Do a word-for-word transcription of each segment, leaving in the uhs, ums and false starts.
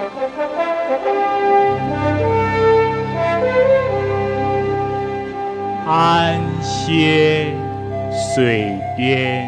安歇水边。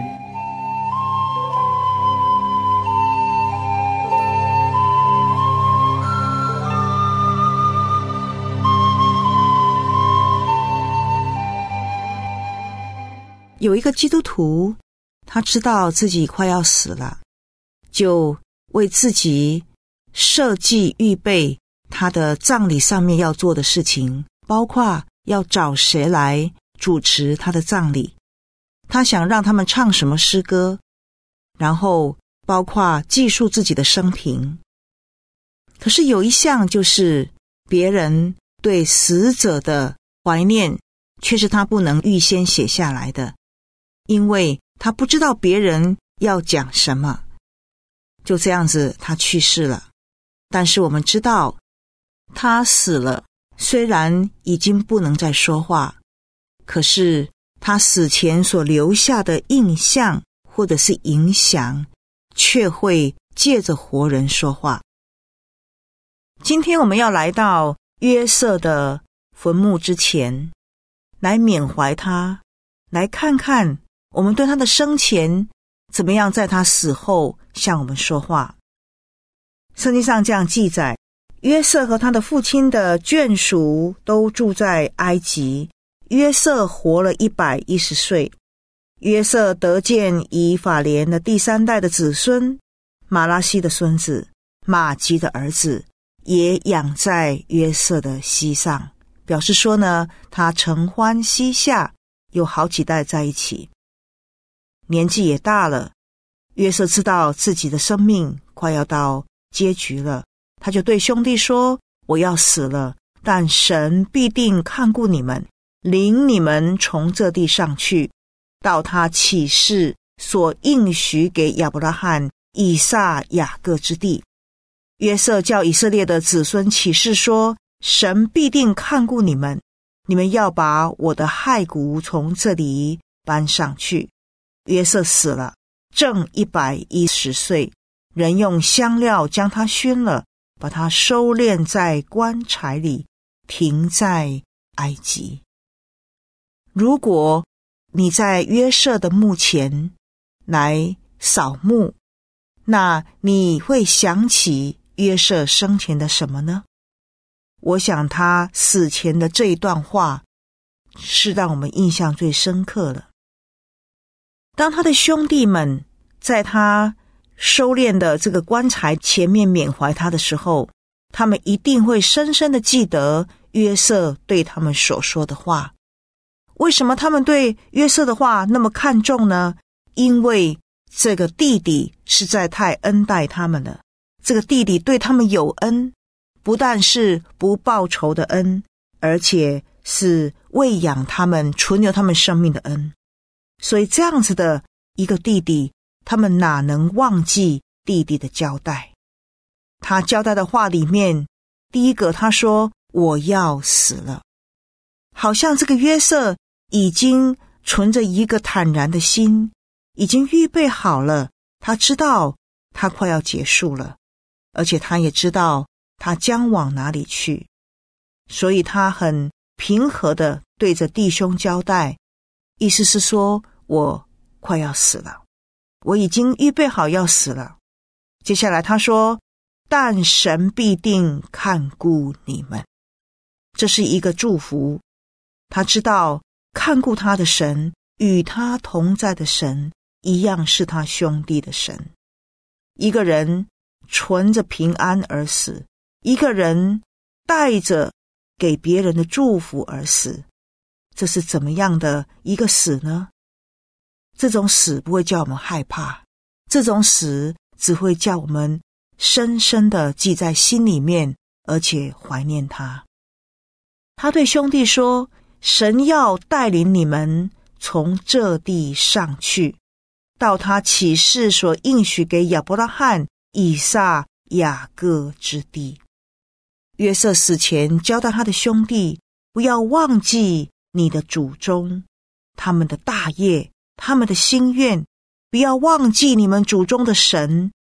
有一个基督徒，他知道自己快要死了，就为自己设计预备他的葬礼上面要做的事情，包括要找谁来主持他的葬礼，他想让他们唱什么诗歌，然后包括记述自己的生平。可是有一项就是别人对死者的怀念，却是他不能预先写下来的，因为他不知道别人要讲什么。就这样子他去世了，但是我们知道他死了，虽然已经不能再说话，可是他死前所留下的印象或者是影响，却会借着活人说话。今天我们要来到约瑟的坟墓之前，来缅怀他，来看看我们对他的生前怎么样在他死后向我们说话。圣经上这样记载，约瑟和他的父亲的眷属都住在埃及。约瑟活了一百一十岁。约瑟得见以法莲的第三代的子孙，马拉西的孙子，马吉的儿子，也养在约瑟的膝上，表示说呢，他承欢膝下，有好几代在一起。年纪也大了，约瑟知道自己的生命快要到结局了，他就对兄弟说，我要死了，但神必定看顾你们，领你们从这地上去，到他起誓所应许给亚伯拉罕、以撒、雅各之地。约瑟叫以色列的子孙起誓说，神必定看顾你们，你们要把我的骸骨从这里搬上去。约瑟死了，正一百一十岁，人用香料将他熏了，把他收敛在棺材里，停在埃及。如果你在约瑟的墓前来扫墓，那你会想起约瑟生前的什么呢？我想他死前的这一段话是让我们印象最深刻的。当他的兄弟们在他收敛的这个棺材前面缅怀他的时候，他们一定会深深地记得约瑟对他们所说的话。为什么他们对约瑟的话那么看重呢？因为这个弟弟实在太恩待他们了，这个弟弟对他们有恩，不但是不报仇的恩，而且是喂养他们、存留他们生命的恩。所以这样子的一个弟弟，他们哪能忘记弟弟的交代？他交代的话里面，第一个他说，我要死了。好像这个约瑟已经存着一个坦然的心，已经预备好了，他知道他快要结束了，而且他也知道他将往哪里去，所以他很平和地对着弟兄交代，意思是说，我快要死了，我已经预备好要死了。接下来他说，但神必定看顾你们，这是一个祝福。他知道看顾他的神，与他同在的神，一样是他兄弟的神。一个人存着平安而死，一个人带着给别人的祝福而死，这是怎么样的一个死呢？这种死不会叫我们害怕，这种死只会叫我们深深地记在心里面，而且怀念他。他对兄弟说，神要带领你们从这地上去，到他起誓所应许给亚伯拉罕、以撒、雅各之地。约瑟死前交代他的兄弟，不要忘记你的祖宗，他们的大业，他们的心愿，不要忘记你们祖宗的神，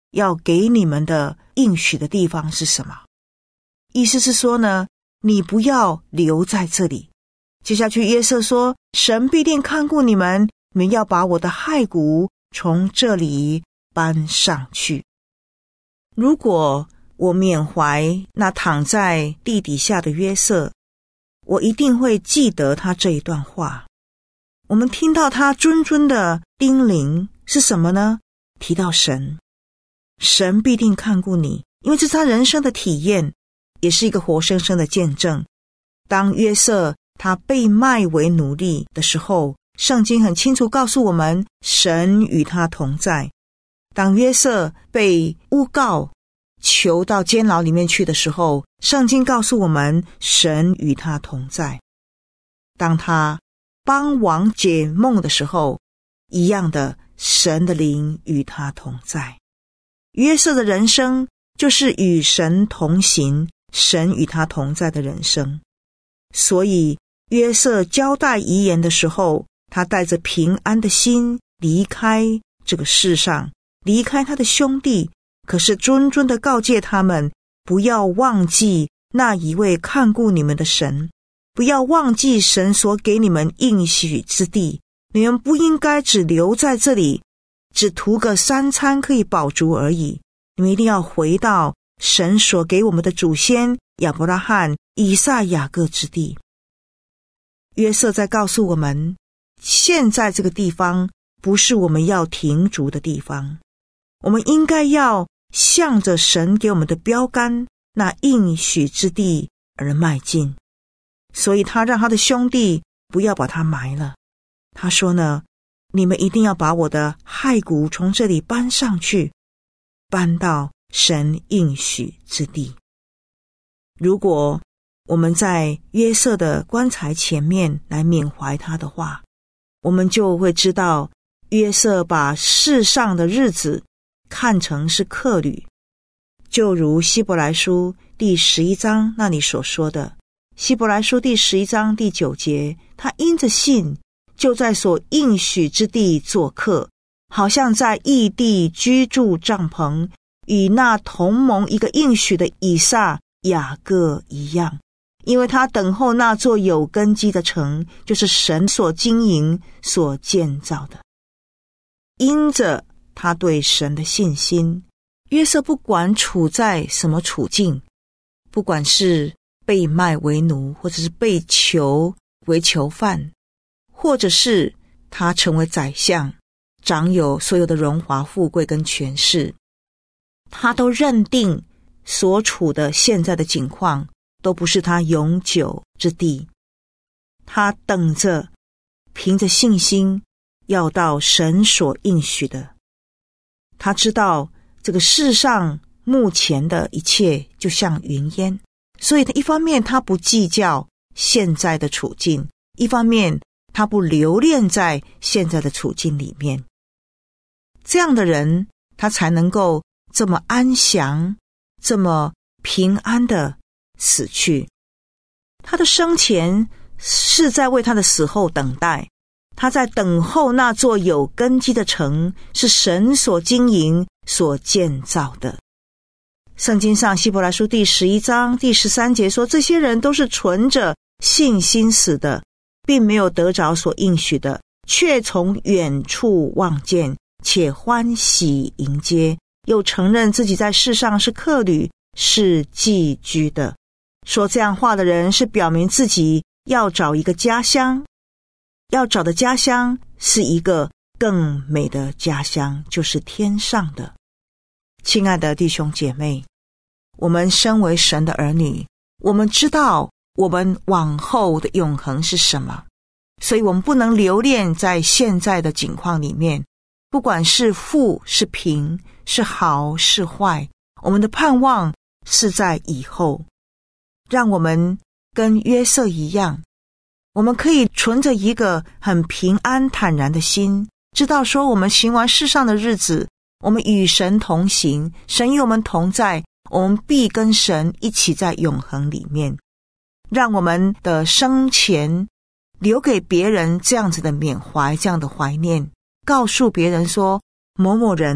要给你们的应许的地方是什么。意思是说呢，你不要留在这里。接下去约瑟说，神必定看顾你们，你们要把我的骸骨从这里搬上去。如果我缅怀那躺在地底下的约瑟，我一定会记得他这一段话。我们听到他谆谆的叮咛是什么呢？提到神，神必定看顾你，因为这是他人生的体验，也是一个活生生的见证。当约瑟他被卖为奴隶的时候，圣经很清楚告诉我们，神与他同在。当约瑟被诬告囚到监牢里面去的时候，圣经告诉我们，神与他同在。当他帮王解梦的时候，一样的，神的灵与他同在。约瑟的人生就是与神同行，神与他同在的人生。所以约瑟交代遗言的时候，他带着平安的心离开这个世上，离开他的兄弟，可是谆谆地告诫他们，不要忘记那一位看顾你们的神，不要忘记神所给你们应许之地，你们不应该只留在这里，只图个三餐可以饱足而已，你们一定要回到神所给我们的祖先亚伯拉罕、以撒、雅各之地。约瑟在告诉我们，现在这个地方不是我们要停足的地方，我们应该要向着神给我们的标杆，那应许之地而迈进。所以他让他的兄弟不要把他埋了，他说呢，你们一定要把我的骸骨从这里搬上去，搬到神应许之地。如果我们在约瑟的棺材前面来缅怀他的话，我们就会知道，约瑟把世上的日子看成是客旅，就如希伯来书第十一章那里所说的，希伯来书第十一章第九节，他因着信就在所应许之地做客，好像在异地居住帐篷，与那同盟一个应许的以撒、雅各一样，因为他等候那座有根基的城，就是神所经营所建造的。因着他对神的信心，约瑟不管处在什么处境，不管是被卖为奴，或者是被囚为囚犯，或者是他成为宰相，掌有所有的荣华富贵跟权势，他都认定所处的现在的境况都不是他永久之地。他等着凭着信心要到神所应许的。他知道这个世上目前的一切就像云烟，所以一方面他不计较现在的处境，一方面他不留恋在现在的处境里面。这样的人他才能够这么安详，这么平安的死去。他的生前是在为他的死后等待，他在等候那座有根基的城，是神所经营所建造的。圣经上希伯来书第十一章第十三节说，这些人都是存着信心死的，并没有得着所应许的，却从远处望见，且欢喜迎接，又承认自己在世上是客旅，是寄居的。说这样话的人是表明自己要找一个家乡，要找的家乡是一个更美的家乡，就是天上的。亲爱的弟兄姐妹，我们身为神的儿女，我们知道我们往后的永恒是什么，所以我们不能留恋在现在的境况里面，不管是富是贫，是好是坏，我们的盼望是在以后。让我们跟约瑟一样，我们可以存着一个很平安坦然的心，知道说我们行完世上的日子，我们与神同行，神与我们同在，我们必跟神一起在永恒里面。让我们的生前留给别人这样子的缅怀，这样的怀念，告诉别人说某某人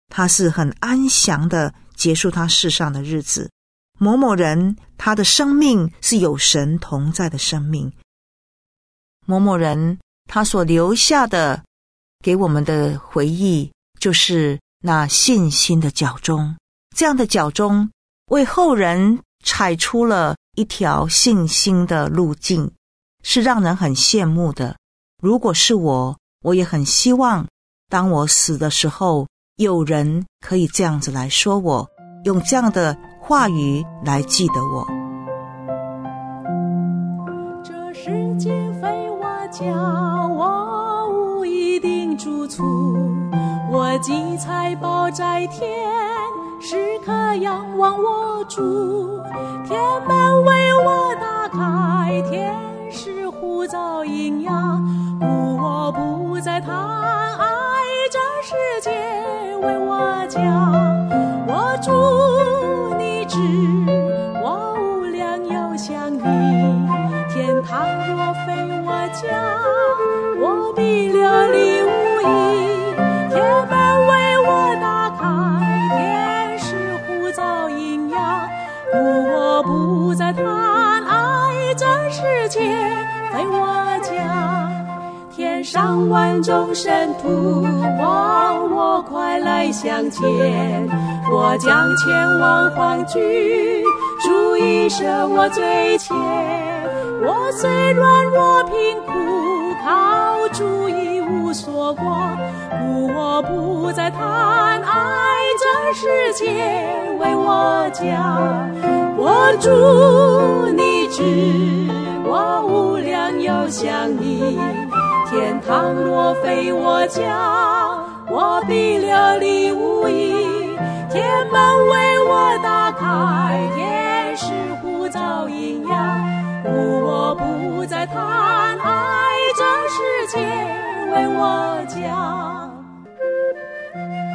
他是很安详的结束他世上的日子。某某人他的生命是有神同在的生命，某某人他所留下的给我们的回忆，就是那信心的脚踪。这样的脚踪为后人踩出了一条信心的路径，是让人很羡慕的。如果是我，我也很希望当我死的时候，有人可以这样子来说我，用这样的话语来记得我。 这世界非我家，我无一定住处，我积财宝在天，时刻仰望我主。天门为我打开，天使呼召引养，故我不再贪爱这世界为我家。我主你知，我无良又想你，天堂若非我家，我必流离无依。天门为我打开，天使呼召引养，故我不再贪爱这世界非我家。天上万众圣徒望我快来相见，我将前往黄居，主已舍我罪愆。我虽软弱贫苦，靠主已无所挂，故我不再贪爱这世界为我家。我主你知，我无良又想你，天堂若非我家，我必流离无依。天门为我打开，天使呼召引养，故我不再贪爱这世界为我家。